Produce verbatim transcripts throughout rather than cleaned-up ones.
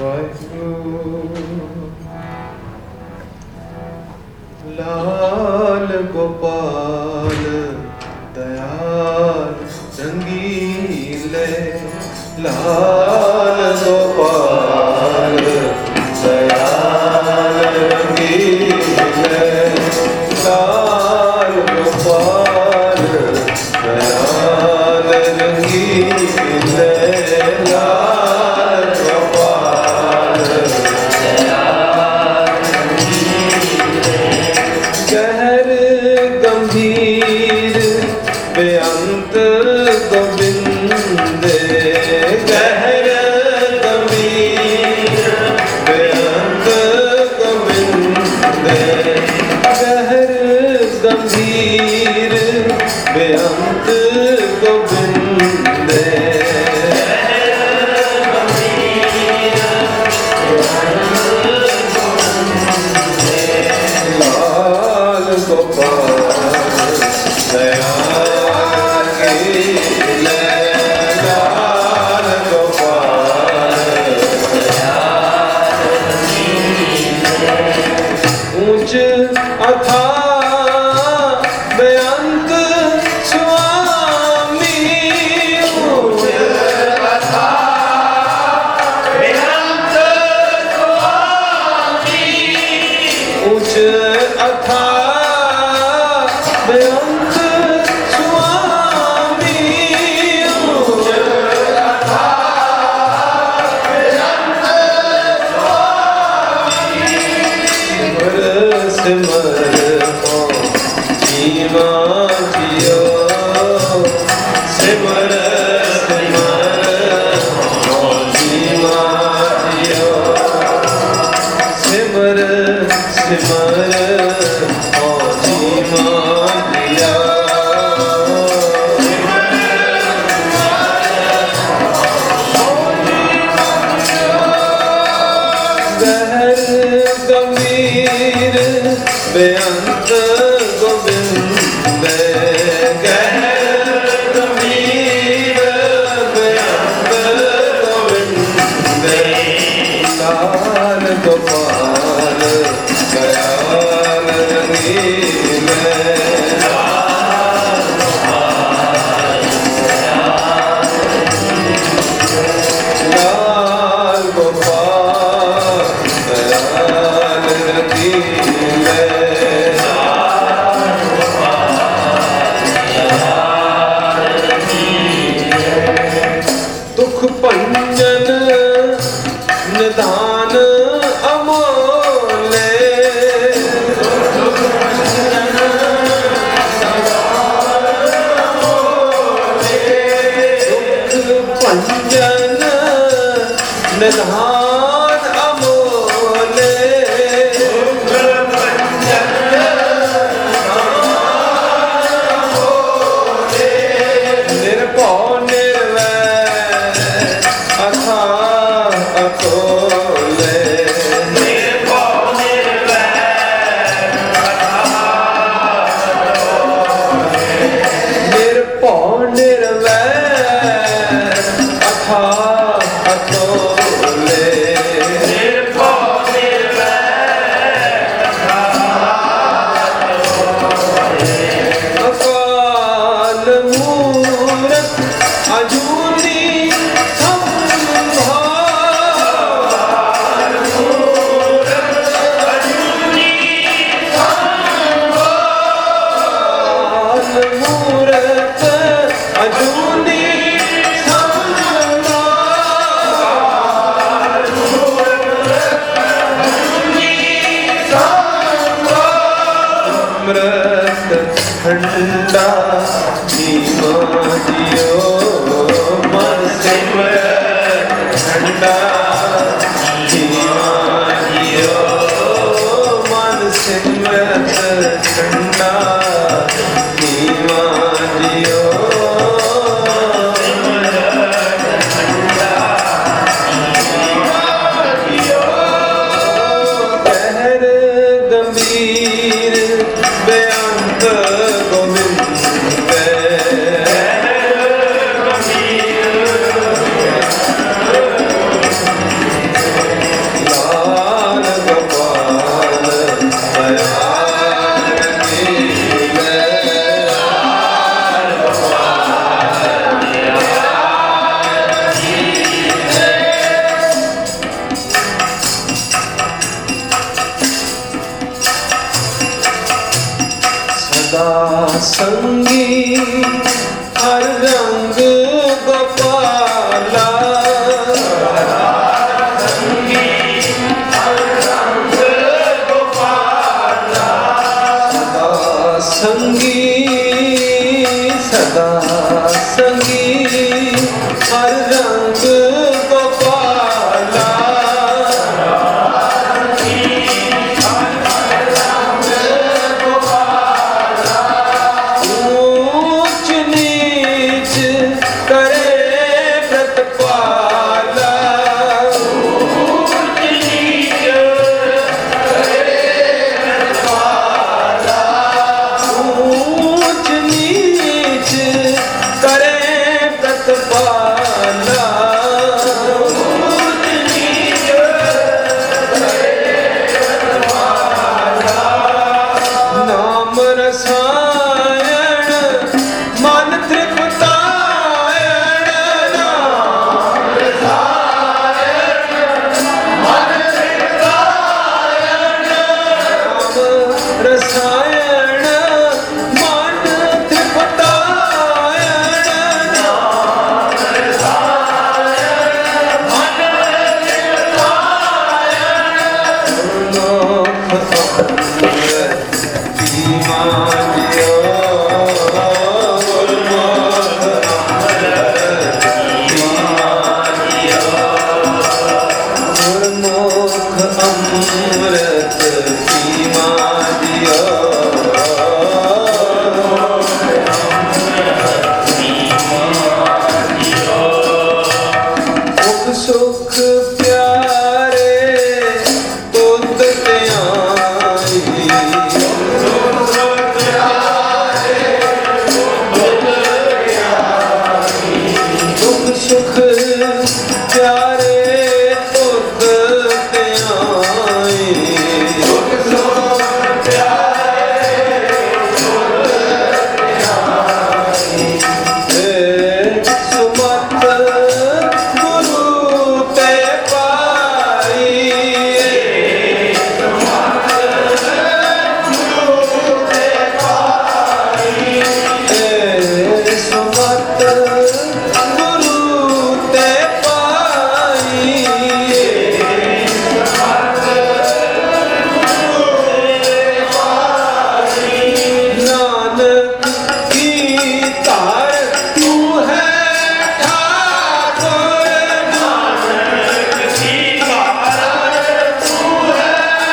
लाल गोपाल दयाल रंगीले, लाल गोपाल दयाल रंगीले, लाल गोपाल दयाल रंगीले, लाल गोपाल दयाल रंगीले। गहर गंभीर बेअंत गोविंद, गहर गंभीर बेअंत गोविंद, गहर गंभीर बेअंत गोविंद, लाल गोपाल दयाल रंगीले, लाल गोपाल दयाल रंगीले। ऊंच अथाह बेअंत स्वामी, ऊंच अथाह बेअंत स्वामी, ऊंच अथाह बेअंत स्वामी, ऊंच अथाह बेअंत स्वामी। सिमर हो जीवा जियो, सिमर सिमर हो जीवा जियो, सिमर सिमर हो जीवा जियो, गहर गंभीर बेअंत गोविंद, गहर गंभीर बेअंत गोविंद, लाल गोपाल दयाल रंगीले, लाल गोपाल दयाल रंगीले, लाल गोपाल दयाल रंगीले, लाल गोपाल दयाल रंगीले। दुख भंजन निधान अमोले, दुख भंजन दुख भंजन निधान अमोले, दुख भंजन निधान अमोले, निर्भौ निर्वैर अथाह अकोले, निर्भौ निर्वैर अथाह अकोले, निर्भौ निर्वैर अथाह अकोले, निर्भौ निर्वैर अथाह अकोले। अकाल मूरत अजूनी संभार, अकाल मूरत अजूनी संभार, मूरत अजूनी संभार, मूरत अजूनी संभार। अमृत ठंडा जीवा जियो, मन सिमरत ठंडा जीवा जियो, मन सिमरत ठंडा जीवा जियो, सिमरत ठंडा जीवा जियो। गहर गंभीर बेअंत गोविंद, गहर गंभीर ਸੰਗੀ ਹਰ ਰੰਗ ਗੋਪਾਲਾ ਸੰਗੀ ਹਰ ਰੰਗ ਗੋਪਾਲਾ ਸਦਾ ਸੰਗੀ ਸਦਾ ਸੰਗੀ ਹਰ ਰੰਗ ਗੋਪਾਲਾ ਊਚ ਨੀਚ ਕਰੇ ਪ੍ਰਤਪਾਲਾ ਊਚ ਨੀਚ ਕਰੇ ਪ੍ਰਤਪਾਲਾ ਊਚ ਨੀਚ ਕਰੇ ਪ੍ਰਤਪਾਲਾ ਊਚ ਨੀਚ ਕਰੇ ਪ੍ਰਤਪਾਲਾ ਨਾਮ ਰਸਾਇਣ ਮਨ ਤ੍ਰਿਪਤਾਇਣ ਨਾਮ ਰਸਾਇਣ ਮਨ ਤ੍ਰਿਪਤਾਇਣ ਨਾਮ ਰਸਾਇਣ ਮਨ ਤ੍ਰਿਪਤਾਇਣ ਨਾਮ ਰਸਾਇਣ ਮਨ ਤ੍ਰਿਪਤਾਇਣ ਲੋਕ ਗੁਰਮੁਖ ਅੰਮ੍ਰਿਤ ਪੀਵਾ ਦਿਓ ਸੁਖ ਸੁਖ ਪਿਆਰੇ ਤੁਧ ਧਿਆਈ ਦੁਖ ਸੁਖ ਪਿਆਰੇ ਤੁਧ ਧਿਆਈ ਦੁਖ ਸੁਖ ਪਿਆਰੇ ਤੁਧ ਧਿਆਈ ਏ ਸੁਮਤ ਗੁਰੂ ਤੇ ਪਾਈ ਏ ਸੁਮਤ ਗੁਰੂ ਤੇ ਪਾਈ ਏ ਸੁਮਤ ਗੁਰੂ ਤੇ ਪਾਈ ਏ ਸੁਮਤ ਗੁਰੂ ਤੇ ਪਾਈ ਨਾਨਕ ਕੀ ਧਾਰ ਤੂੰ ਹੈ ਠਾਕੁਰ ਨਾਨਕ ਕੀ ਧਾਰ ਤੂੰ ਹੈ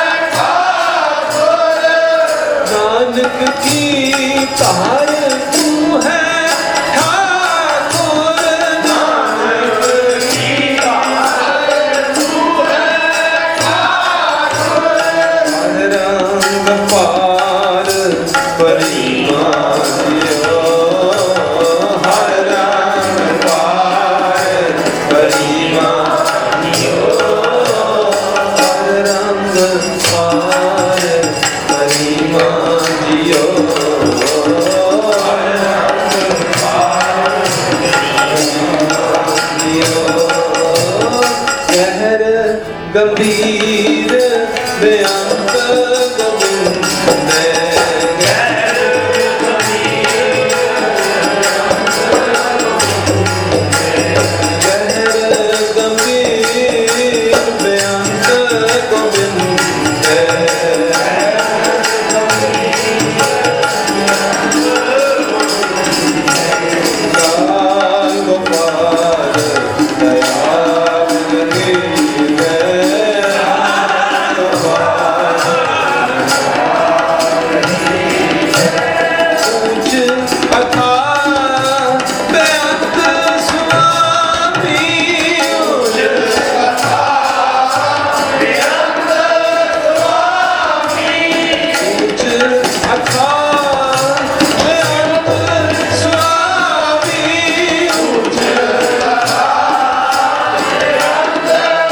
ਠਾਕੁਰ ਨਾਨਕ ਕੀ ਧਾਰ ਤੂੰ ਹੈ ਠਾਕੁਰ ਨਾਨਕ ਕੀ ਧਾਰ ਤੂੰ ਹੈ ਠਾਕੁਰ ਹਰ ਰੰਗ ਪਾਰ ਪਰਿਮਾ ਦਿਓ ਹਰ ਰੰਗ ਪਾਰ ਪਰਿਮਾ ਦਿਓ ਹਰ ਰੰਗ ਪਾਰ ਪਰਿਮਾ ਦਿਓ ਹਰ ਰੰਗ ਪਾਰ ਦਿਓ ਕਹਿਰ ਗੰਭੀਰ ਬੇਅੰਤ ਗੋਬਿੰਦ ਕਹਿਰ ਕਹਿਰ ਗੰਭੀਰ ਬੇਅੰਤ ਗੋਬਿੰਦ ਗਾਲ ਗੋਪਾਲ ਦਇਆਲ ਲਗੇ ਊਚ ਅਥਾਹ ਬੇਅੰਤ ਸੁਆਮੀ ਊਚ ਅਥਾਹ ਬੇਅੰਤ ਸੁਆਮੀ ਊਚ ਅਥਾਹ ਬੇਅੰਤ ਸੁਆਮੀ ਊਚ ਅਥਾਹ ਬੇਅੰਤ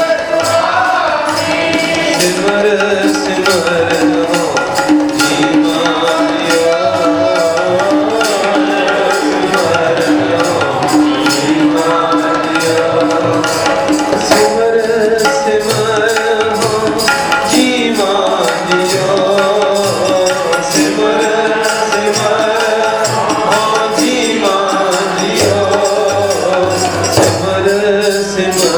ਸੁਆਮੀ ਸਿਮਰ ਸਿਮਰ ਹੋ ਜੀਵਾ ਦਿਓ ਸਿਮਰ ਹੋ ਜੀਵਾ ਦਿਓ ਸਿਮਰ ਸਿਮਰ ਹੋ ਜੀਵਾ ਦਿਓ ਸਿਮਰ ਸਿਮਰ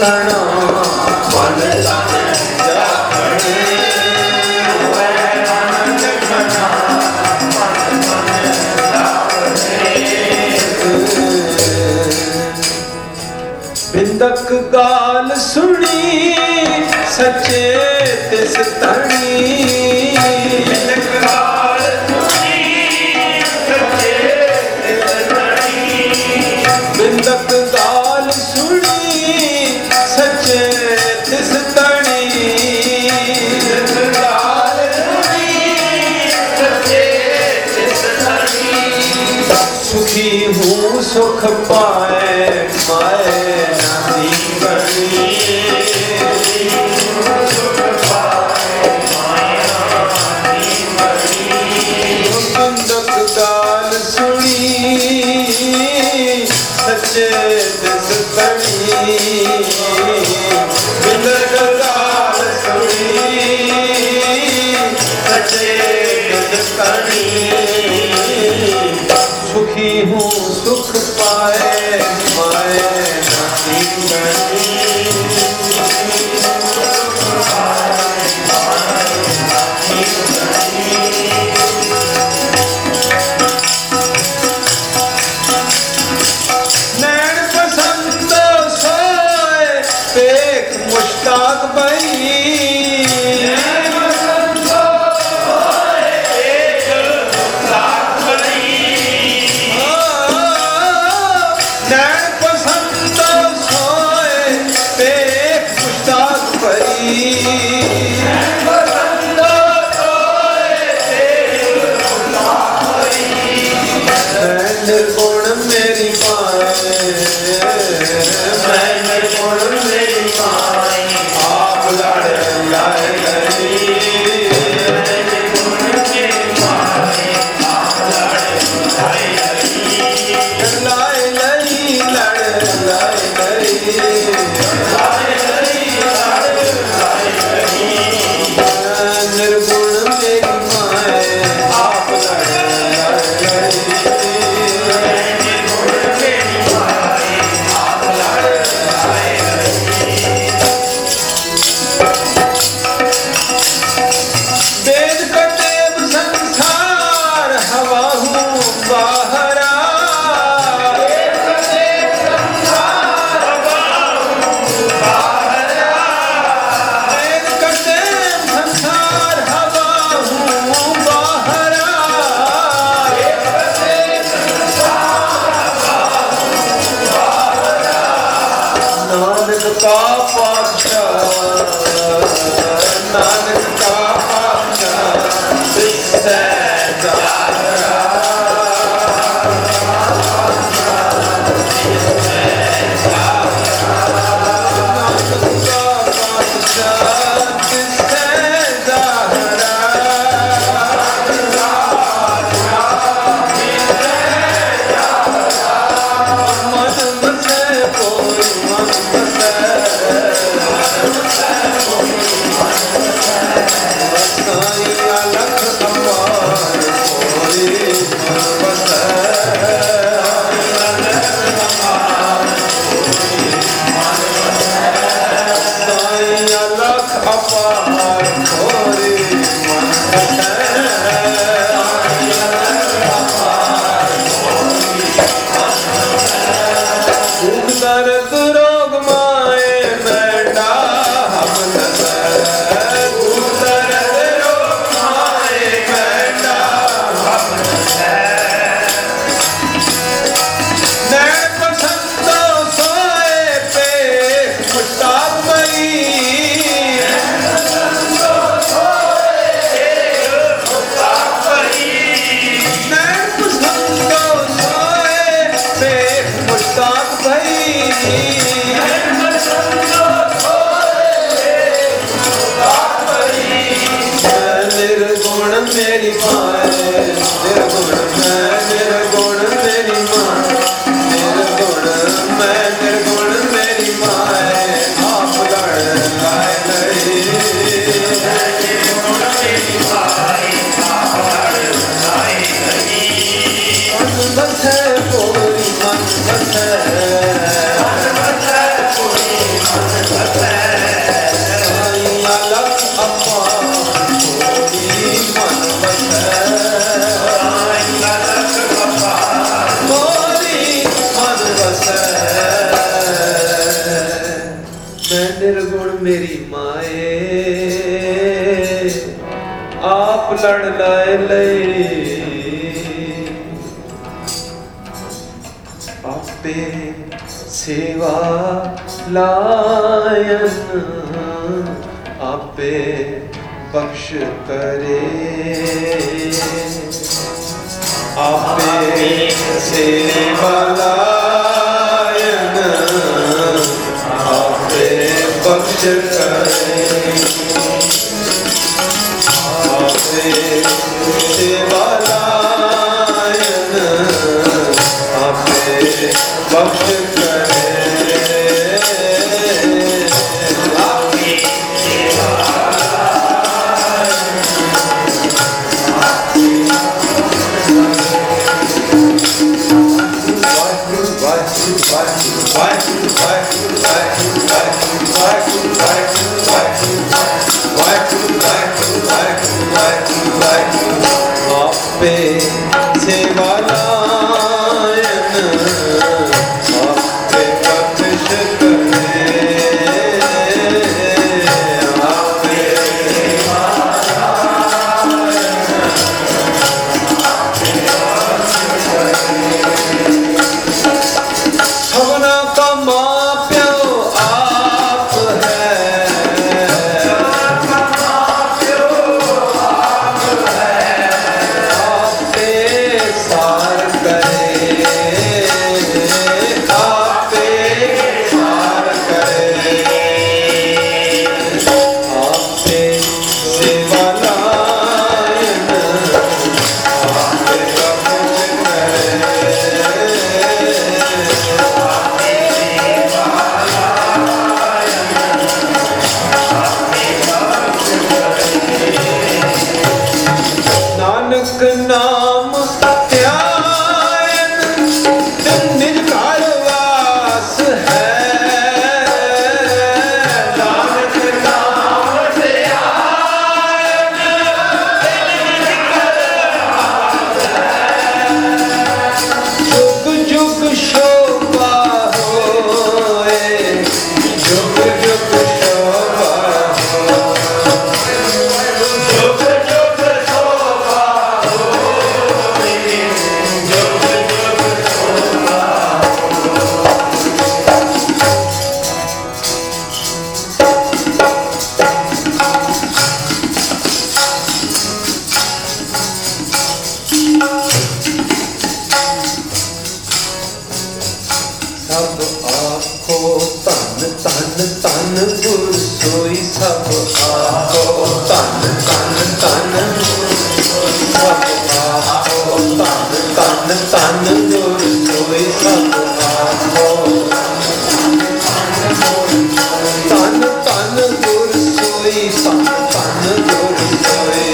ਬਸਣਾ ਮਨ ਤਨ ਜਾਣੇ ਬਿੰਦਕ ਗਾਲ ਸੁਣੀ ਸੱਚੇ ਤਿਸ ਧਣੀ ਬਿੰਦਕ ਗਾਲ ਸੁਣੀ ਸੱਚੇ ਤਿਸ ਧਣੀ ਬਿੰਦਕ ਗਾਲ ਸੁਣੀ ਸੱਚੇ ਤਿਸ ਧਣੀ ਬਿੰਦਕ ਗਾਲ ਸੁਣੀ ਸੱਚੇ ਤਿਸ ਧਣੀ ਸੁਖੀ ਹੂੰ ਸੁਖ ਪਾਏ ਮਾਏ ਗਾਲ ਸੁਣੀ ਸੱਚੇ ਦਿਸ ਧਣੀ ਬਿੰਦਕ ਗਾਲ ਸੁਣੀ ਸੱਚੇ ਦਿਸ ਧਣੀ ਸੁਖੀ ਹੂੰ ਸੁਖ ਪਾਏ ਮਾਏ ਨਾਹੀ ਬਣੀ ਮੁਸ਼ਤਾਕ ਬਈ ਨੈਣ ਪਸੰਦ ਸੋਏ ਪੇਖ ਮੁਸ਼ਤਾਕ ਬਈ ਨਿਰਗੁਣ ਮੇਰੀ ਮਾਏ ਮੈਂ ਨਿਰਗੁਣ ਮੇਰੀ ਮਾਏ ਆਪ ਲੜ ਲਾਏ ਲਈ ਨਿਰਗੁਣ ਮੇਰੀ ਮਾਏ ਆਪ ਲੜ ਲਾਏ ਲਈ ਲਾਏ ਲਈ ਲੜ ਲਾਏ ਲਈ ਲਾਏ ਲਈ ਲੜ ਲਾਏ ਲਈ ਨਿਰਗੁਣ ਮੇਰੀ ਮਾਏ ਆਪ ਲੜ ਲਾਏ ਲਈ का पातशाह नानक का पातशाह दिसै जाहरा नानक का पातशाह दिसै जाहरा मन बसे कोई मन बसे दर्द रोग माए बैठा हम नजर दर्द रोग माए बैठा हम नजर नैन पसंद सोए पे मुश्ताक मई नैन पसंद सोए पे मुश्ताक भई निर्गुण मेरी माए निर्गुण मैं निर्गुण मेरी माँ निर्गुण मैं निर्गुण मेरी माए आप लड़ लाए नहीं निर्गुण मेरी माए आप लड़ लाए नहीं मन बसे पूरी मन बसे मन बसे पूरी मन ਨਿਰਗੁਣ ਮੇਰੀ ਮਾਏ, ਆਪ ਲੜ ਲਾਏ ਲਈ, ਆਪੇ ਸੇਵਾ ਲਾਇਨ, ਆਪੇ ਬਖਸ਼ ਕਰੇ, ਆਪੇ ਸੇਵਾ ਲਾਇਨ, ਆਪੇ ਬਖਸ਼ ਕਰੇ, ਆਪੇ ਸੇਵਾ ਲਾਇਨ, ਆਪੇ ਬਖਸ਼ ਕਰੇ, ਆਪੇ ਆਪੇ ਸੇਵਾ ਲਾਇਨ, ਆਪੇ ਬਖਸ਼ ਕਰੇ, ਆਪੇ ਸੇਵਾ ਲਾਇਨ, ਆਪੇ ਬਖਸ਼ ਕਰੇ। ਸਭਨਾ ਕਾ ਮਾਂ ਪਿਓ ਆਪ ਹੈ, ਸਭਨਾ ਕਾ ਮਾਂ ਪਿਓ ਆਪ ਹੈ, ਆਪੇ ਸਾਰ ਕਰੇ, ਆਪੇ ਸਾਰ ਕਰੇ, ਆਪੇ ਸੇਵਾ ਲਾਇਨ, ਆਪੇ ਬਖਸ਼ ਕਰੇ, ਨਾਨਕ ਨਾਮ ਧਿਆਇਨ, ਨਿਜ ਘਰ ਵਾਸ ਹੈ, ਨਾਨਕ ਨਾਮ ਧਿਆਇਨ, ਨਿਜ ਘਰ ਵਾਸ ਹੈ, ਜੁਗ ਜੁਗ ਸ਼ੋਭਾ ਹੋਏ, ਜੁਗ ਜੁਗ ਸ਼ੋਭਾ ਹੋਏ, ਜੁਗ ਜੁਗ ਸ਼ੋਭਾ ਹੋਏ, ਜੁਗ ਜੁਗ ਸ਼ੋਭਾ ਸਭ ਆਖੋ ਧੰਨ ਧੰਨ ਧੰਨ ਗੁਰ ਸੋਈ, ਸਭ ਆਖੋ ਧੰਨ ਧੰਨ ਧੰਨ ਗੁਰ ਸੋਈ, ਸਭ ਆਖੋ ਧੰਨ ਧੰਨ ਧੰਨ ਗੁਰ ਸੋਈ, ਸਭ ਆਖੋ ਧੰਨ ਧੰਨ ਗੁਰ ਸੋਈ, ਧੰਨ ਧੰਨ ਗੁਰ ਸੋਈ,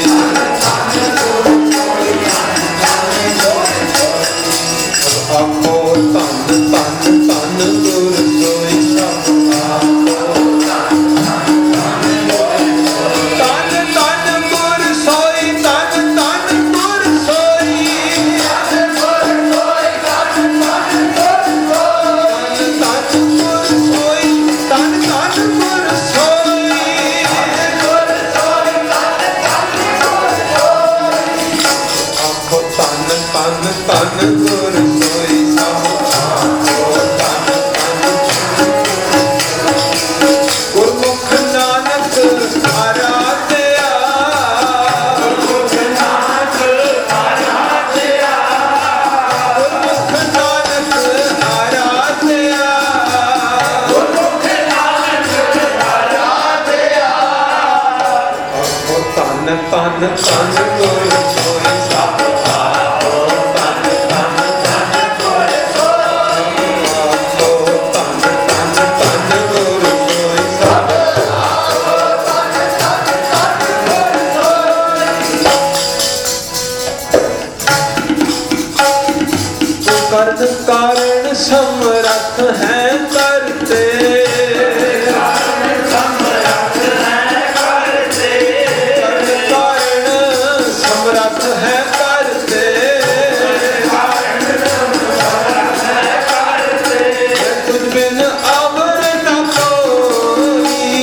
ਆਖੋ ਧੰਨ ਧੰਨ ਧੰਨ ਗੁਰ ਸੋਈ, ਸਭ ਆਖੋ ਧੰਨ ਧੰਨ ਗੁਰ ਸੋਈ, ਧੰਨ ਧੰਨ ਗੁਰ ਸੋਈ, ਧੰਨ ਧੰਨ ਗੁਰ ਸੋਈ, ਧੰਨ ਧੰਨ ਗੁਰ ਸੋਈ, ਆਖੋ ਧੰਨ ਧੰਨ ਧੰਨ ਗੁਰ ਸੋਈ, ਸਭ ਆਖੋ ਧੰਨ ਗੁਰਮੁਖ ਨਾਨਕ ਆਰਾਧਿਆ, ਗੁਰਮੁਖ ਨਾਨਕ ਆਰਾਧਿਆ, ਗੁਰਮੁਖ ਨਾਨਕ ਆਰਾਧਿਆ, ਗੁਰਮੁਖ ਨਾਨਕ ਆਰਾਧਿਆ, ਆਖੋ ਧੰਨ ਧੰਨ ਧੰਨ ਗੁਰ ਸੋਈ, ਸਭ ਆਖੋ ਧੰਨ ਧੰਨ ਧੰਨ ਗੁਰ ਸੋਈ, ਆਖੋ ਧੰਨ ਧੰਨ ਧੰਨ ਗੁਰ ਸੋਈ, ਸਭ ਕਰਨ ਕਾਰਨ ਸਮਰੱਥ ਹੈ ਕਰਤੇ, ਕਾਰਨ ਸਮਰੱਥ ਹੈ ਕਰਤੇ, ਕਰਨ ਕਾਰਨ ਸਮਰੱਥ ਹੈ ਕਰਤੇ, ਕਾਰਨ ਸਮਰੱਥ ਹੈ ਕਰਤੇ, ਤੁਝ ਬਿਨ ਅਵਰ ਨ ਕੋਈ,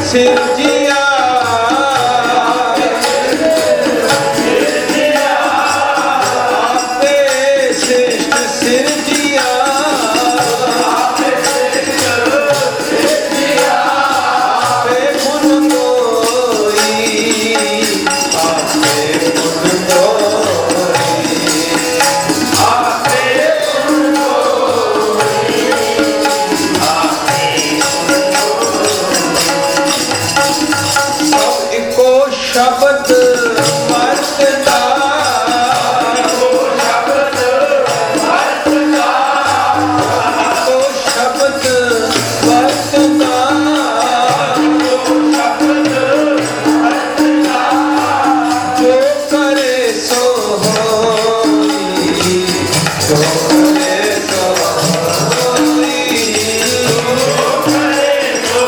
ਸਿਰਜਿਆ ਆਪੇ ਸ੍ਰਿਸ਼ਟ ਸਿਰਜਿਆ ਆਪੇ ਗੁਣ ਗੋਈ ਆਪੇ ਗੁਣ ਗੋਈ ਆਪੇ ਗੁਣ ਗੋਈ ਸਭ ਇੱਕੋ ਸ਼ਬਦ ਵਰਤਦਾ ਇੱਕੋ ਸ਼ਬਦ ਵਰਤਦਾ ਇੱਕੋ ਸ਼ਬਦ ਵਰਤਦਾ ਇੱਕੋ ਸ਼ਬਦ ਵਰਤਦਾ ਜੋ ਕਰੇ ਸੋ ਹੋਈ ਜੋ ਕਰੇ ਸੋ ਹੋਈ ਜੋ ਕਰੇ ਸੋ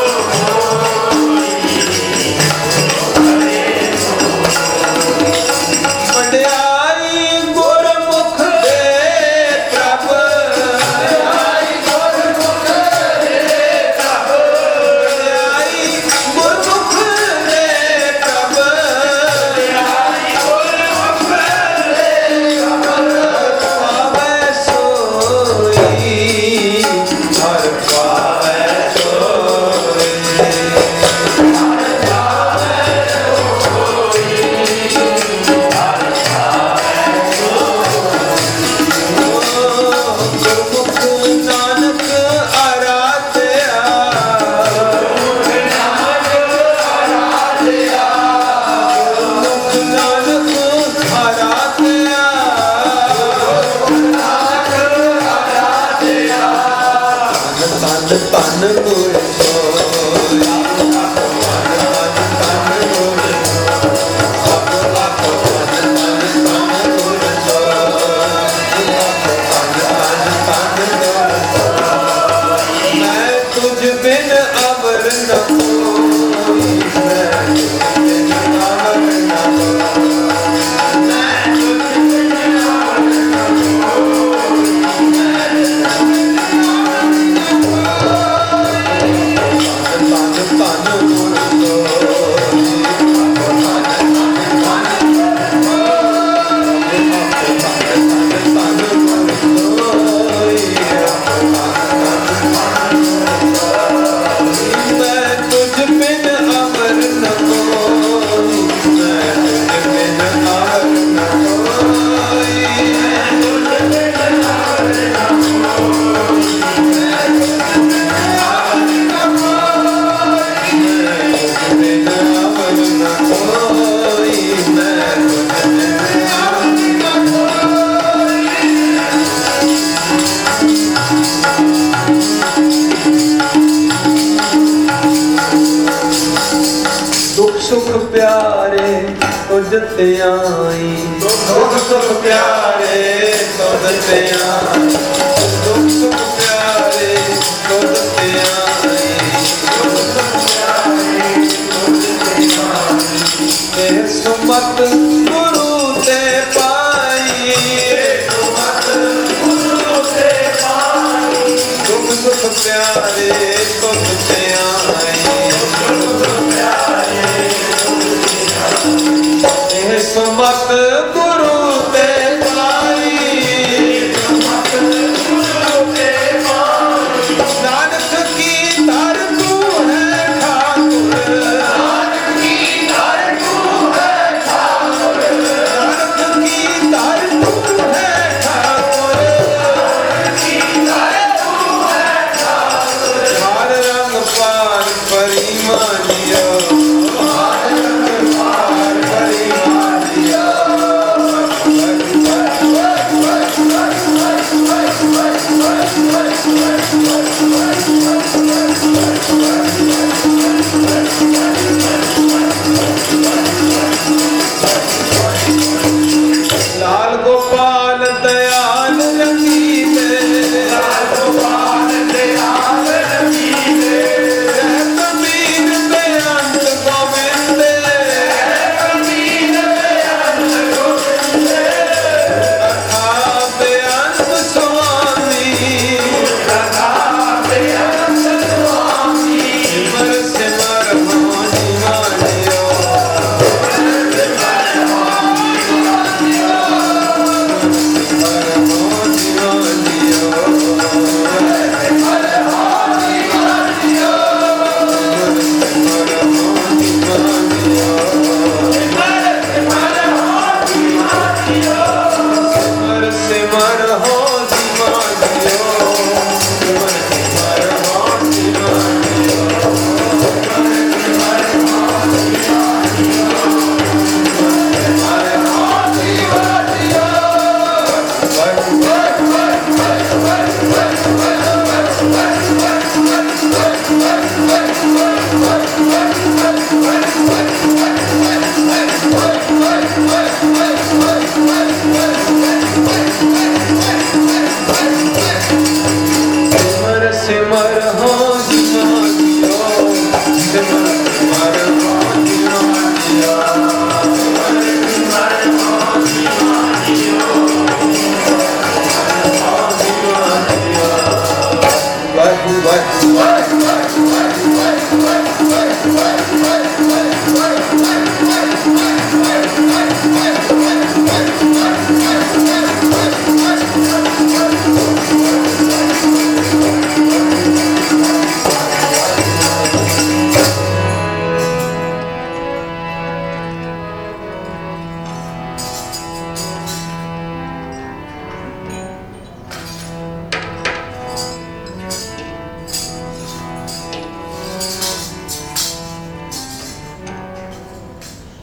ਵਡਿਆਈ ਗੁਰਮੁਖ ਦੇ ਪ੍ਰਭ ਵਡਿਆਈ ਗੁਰਮੁਖ ਦੇ ਪ੍ਰਭ ਵਡਿਆਈ ਗੁਰਮੁਖ ਦੇ ਪ੍ਰਭ ਵਡਿਆਈ ਗੁਰਮੁਖ ਦੇ ਪ੍ਰਭ ਪਾਵੈ ਸੋਈ ਹਰ ਪਾਵੈ ਸੋਈ ਗੁਰਮੁਖ ਨਾਨਕ ਆਰਾਧਿਆ ਗੁਰਮੁਖ ਨਾਨਕ ਆਰਾਧਿਆ ਤਨ ਤਨ ਗੁਰ ਸੋਈ ਤਨ ਤਨ ਗੁਰ ਸਭ ਲੱਖ ਤਨ ਤਨ ਤਨ ਗੁਰ ਸੋਈ ਮੈਂ ਤੁਝ ਬਿਨ ਅਵਰ ਨ ਕੋਈ ਮੈਂ ਤੁਝ ਬਿਨ ਅਵਰ ਨ ਕੋਈ ਮੈਂ ਤੁਝ ਬਿਨ ਅਵਰ ਨ ਕੋਈ ਮੈਂ ਤੁਝ ਬਿਨ ਅਵਰ ਨ ਕੋਈ ਤਨ ਤਨ ਗੁਰ ਸੋਈ ਮੈਂ ਤੁਝ ਬਿਨ ਅਮਰ ਨ ਕੋਈ ਮੈਂ ਤੁਝ ਬਿਨ ਅਮਰ ਨ ਕੋਈ ਮੈਂ ਤੁਝ ਬਿਨ ਅਮਰ ਨ ਕੋਈ ਮੈਂ ਤੁਝ ਬਿਨ ਅਮਰ ਨ ਕੋਈ ਮੈਂ ਤੁਝ ਬਿਨ ਅਮਰ ਨ ਕੋਈ ਮੈਂ ਤੁਝ ਬਿਨ ਅਮਰ ਨ ਦੁੱਖ ਸੁਖ ਪਿਆਰੇ ਤੁਝ ਤੇ ਆਈ ਦੁੱਖ ਸੁਖ ਪਿਆਰੇ ਤੁਝ ਤੇ ਆਈ ਦੁੱਖ ਸੁਖ ਪਿਆਰੇ ਤੁਝ ਤੇ ਆਈ ਦੁੱਖ ਸੁਖ ਪਿਆਰੇ ਤੁਝ ਤੇ ਆਈ ਇਹ ਸੁਮਤ ਗੁਰੂ ਤੇ ਪਾਈ ਇਹ ਸੁਮਤ ਗੁਰੂ ਤੇ ਪਾਈ ਦੁੱਖ ਸੁਖ ਪਿਆਰੇ ਤੁਝ ਤੇ ਆਈ ਇਹ ਸੁਮਤ ਗੁਰੂ ਤੇ ਪਾਈ ਸੁਮਤ ਗੁਰੂ ਤੇ ਪਾਈ ਨਾਨਕ ਕੀ ਦਰ ਤੂੰ ਹੈ ਠਾਕੁਰ ਨਾਨਕ ਕੀ ਦਰ ਤੂੰ ਹੈ ਠਾਕੁਰ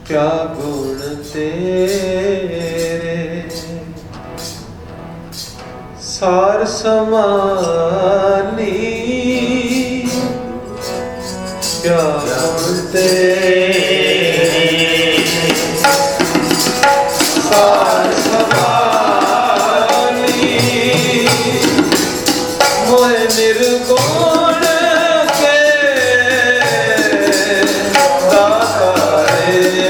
क्या गुण तेरे सार समानी, क्या गुण तेरे सार समानी, मोह निर्गुण के दाता रे।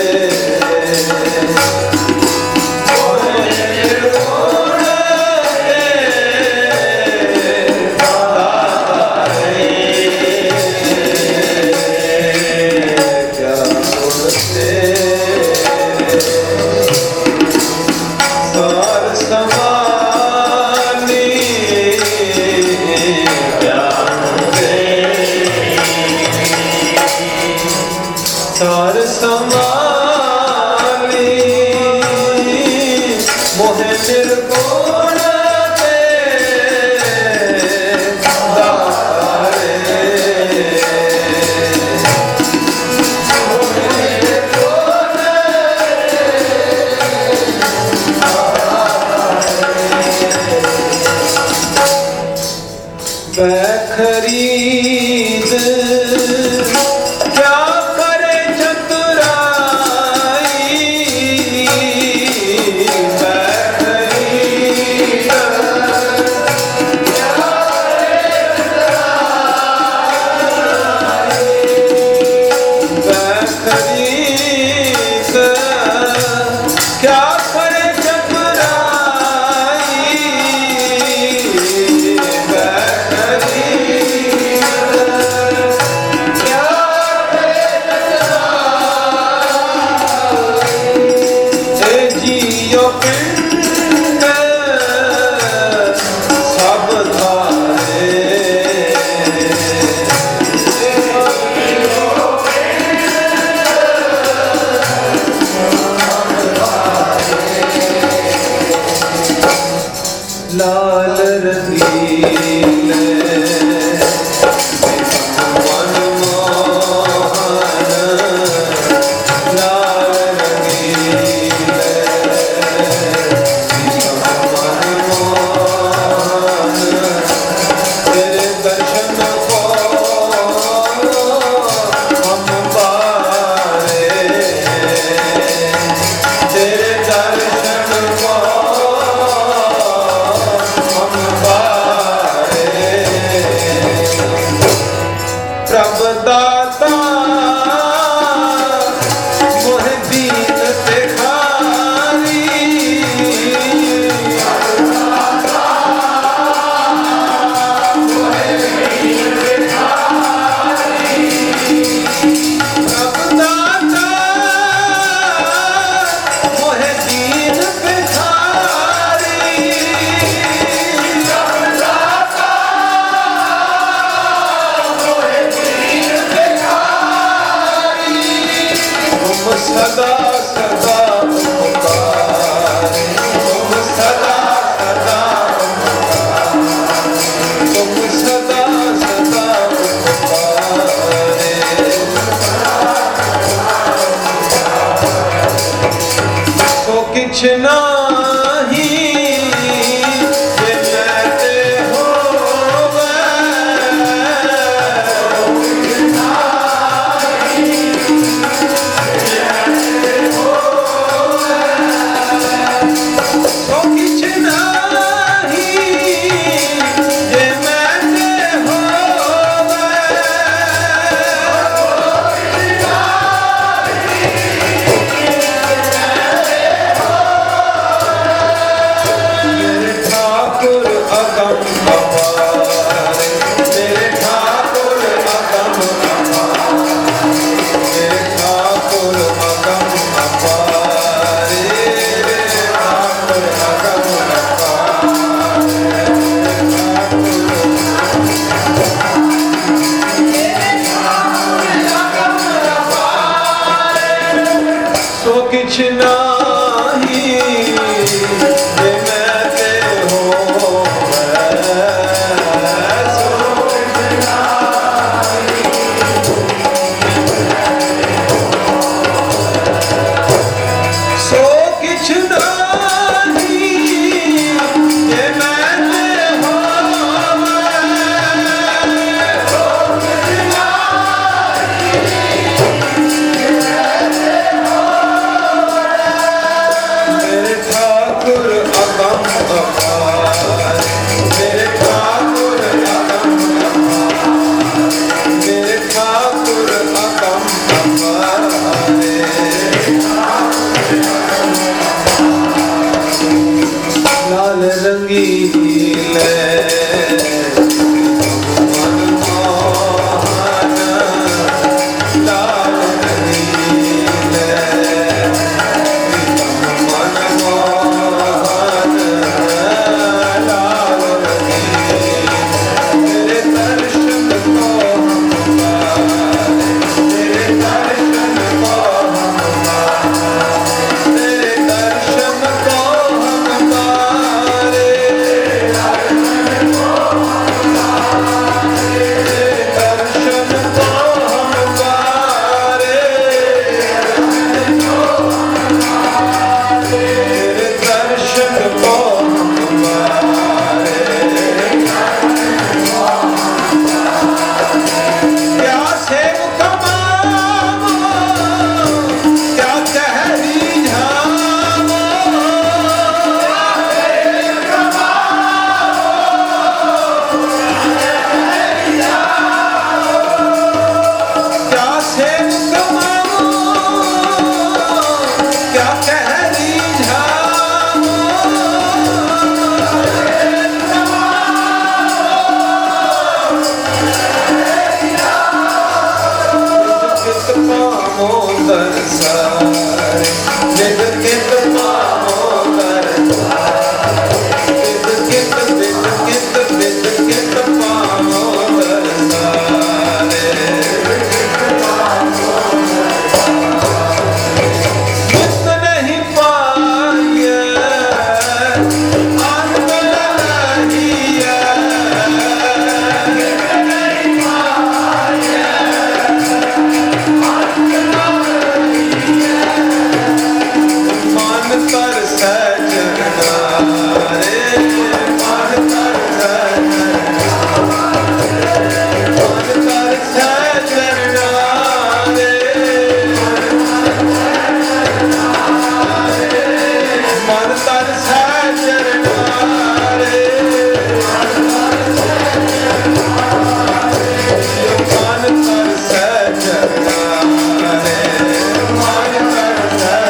सार समानी मोह निर्गुण के दाता रे। खरीद क्या करे चतुराई, खरीद क्या करे चतुराई, खरीद क्या करे चतुराई, लाल रंगीले मन मोहन, लाल रंगीले मन मोहन, तेरे दर्शन को हम पाए, तेरे दर्शन को प्रभ दाता मोह दीन तिखारी, प्रभ दाता मोह दीन तिखारी, सदा सदा उपकारी, तुम सदा सदा उपकारी, तुम सदा सदा उपकारी, तो किछ नाही जे मैते होवे, तो किछ नाही जे मैते होवे, मेरे ठाकुर अगम अपार, मेरे ठाकुर अगम अपार, मेरे ठाकुर अगम अपार, मेरे ठाकुर अगम अपार, सो किछ नाही जे मैते होवे, सो किछ नाही दरसारे जिद कित पावो दरसारे जिद कित बिद कित बिद कित पावो दरसारे कित नहीं पाइए आनंद लहिए मन तर सजनारे मन तर सजनारे मन तर सजनारे मन तर सजनारे मन तर सजनारे मन तर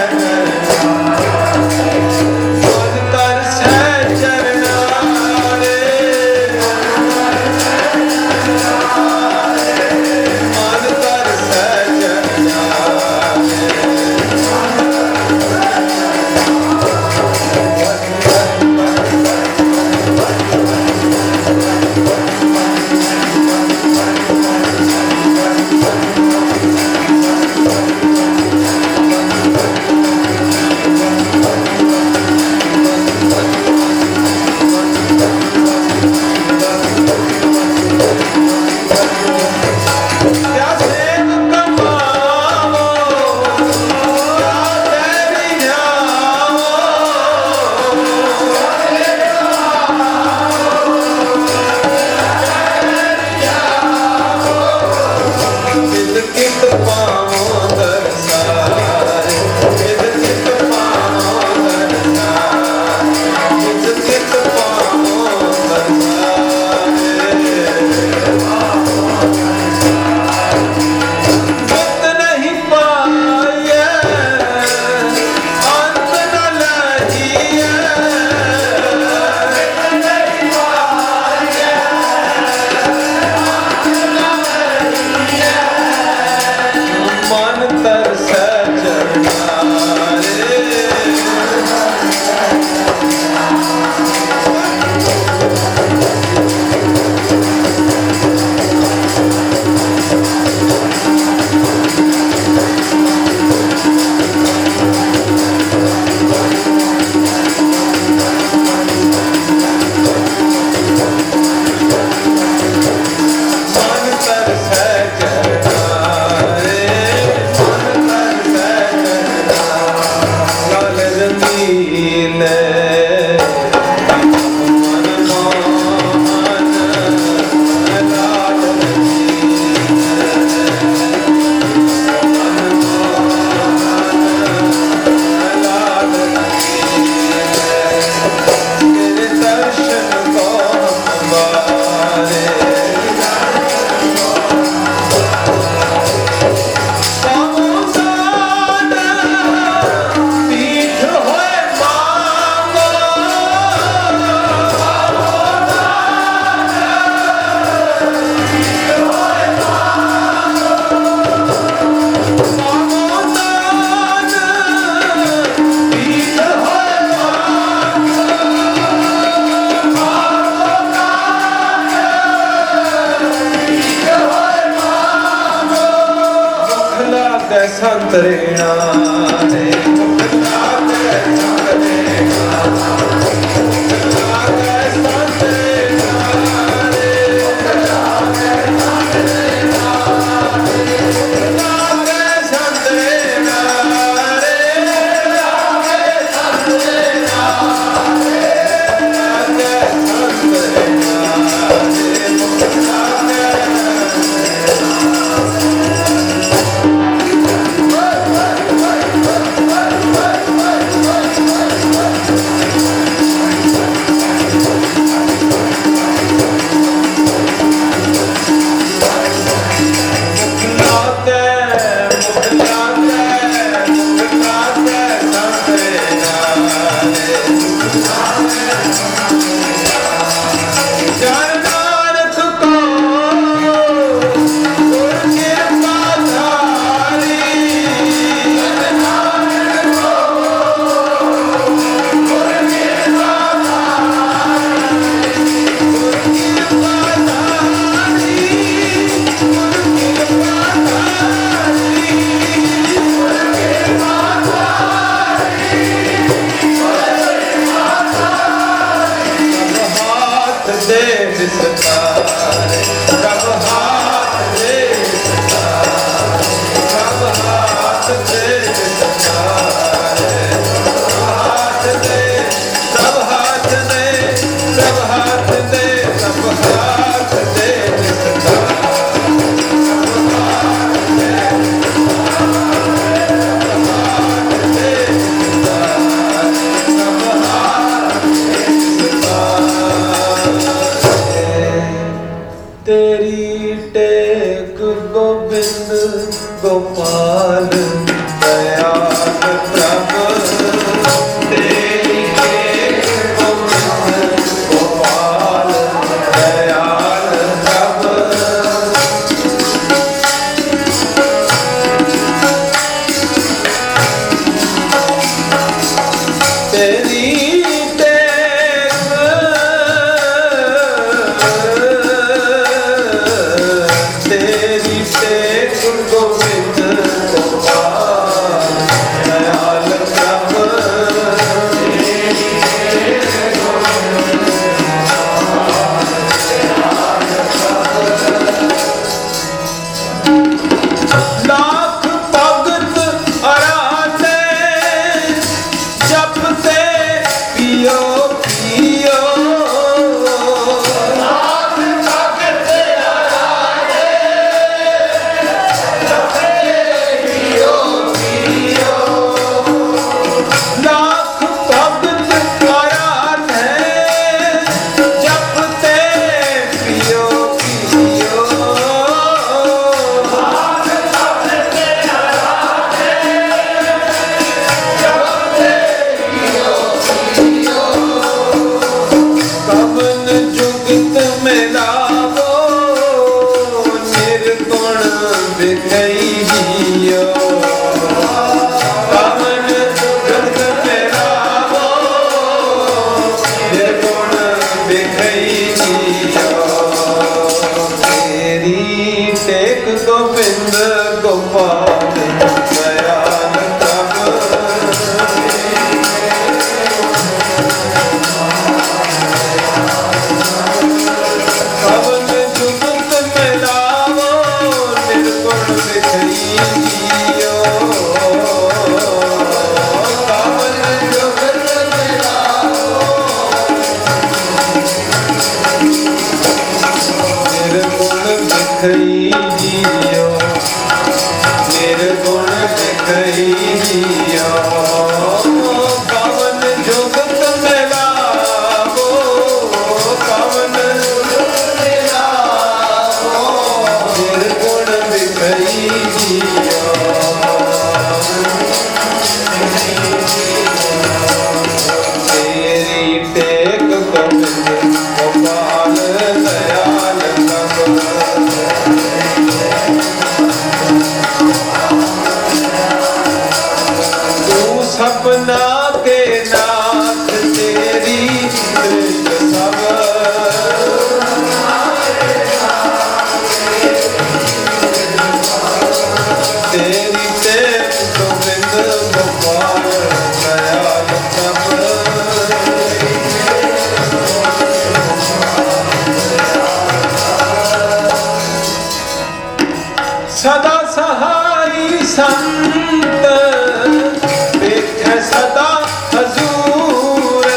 संतरेणा ने जियो पवन जुगत मिलावो पवन निर्गुण बिखरी जियो तेरी टेक गोविंद गोपाल दयाल तू सपना के नाथ तेरी दृष्ट सब तेरी टेक गोविंद गोपाल दयाल सब सदा सहाई संत देखे सदा हजूर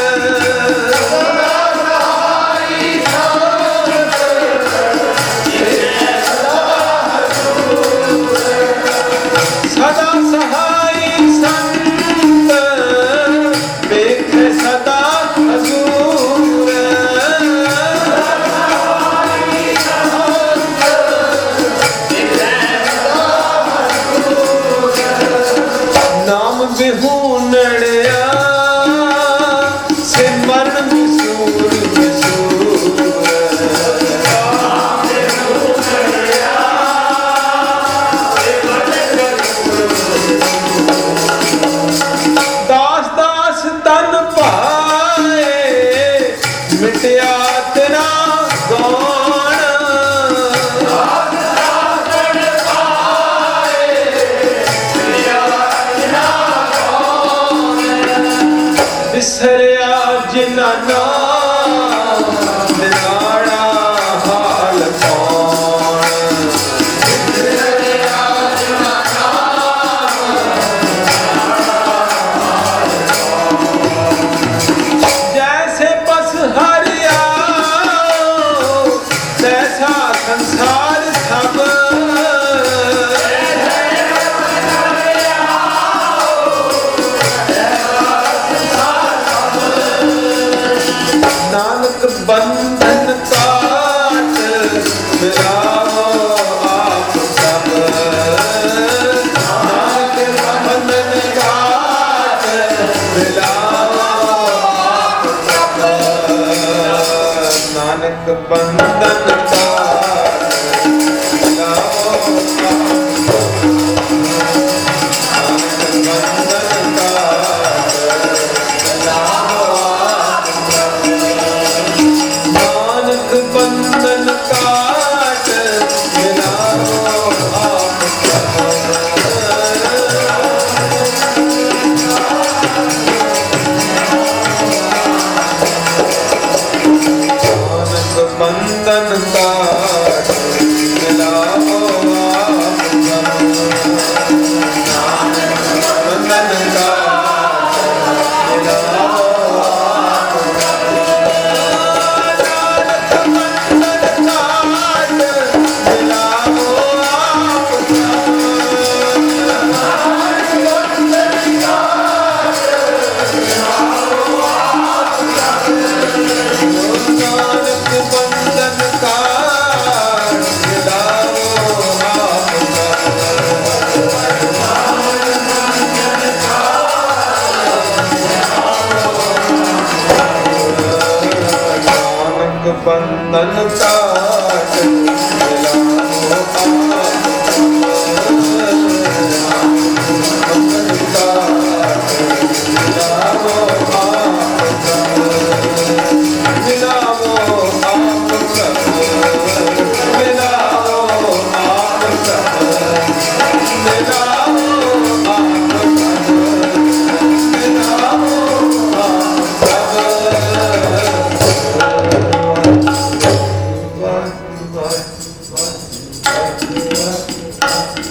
सदा सहाई संत देखे सदा हजूर नाम बिहूनड़िया सिमरन बिसूर बिसूर दास दास तन पाए मिटया तेरा गौण बिसरिया जिना नाम दिनाड़ा हाल कौन बिसरिया जिना जैसे पस हरिया तैसा संसार सब नानक बंधन काट मिलाओ आप सब नानक बंधन काट मिलाओ आप सब नानक बंधन काट मिलाओ आप सब नानक बंधन काट मिलाओ आप नानक बंधन काट मिलाओ आप नानक बंधन काट मिलाओ बंधन का